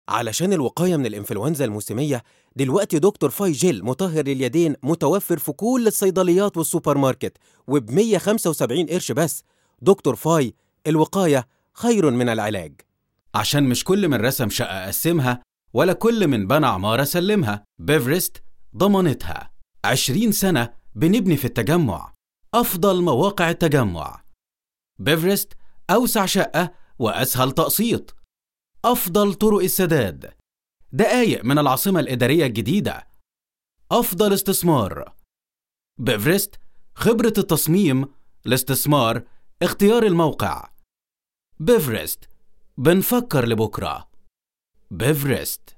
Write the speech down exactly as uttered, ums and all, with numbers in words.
علشان الوقاية من الإنفلونزا الموسمية، دلوقتي دكتور فاي جل مطهر اليدين متوفر في كل الصيدليات والسوبر ماركت وبمية وخمسة وسبعين قرش بس. دكتور فاي، الوقاية خير من العلاج. عشان مش كل من رسم شقة قسمها، ولا كل من بنى عمارة سلمها. بيفرست ضمانتها. عشرين سنة بنبني في التجمع، أفضل مواقع التجمع. بيفرست أوسع شقة وأسهل تقسيط، أفضل طرق السداد، دقايق من العاصمة الإدارية الجديدة، أفضل استثمار. بيفرست خبرة التصميم، الاستثمار، اختيار الموقع. بيفرست بنفكر لبكرة. بيفرست.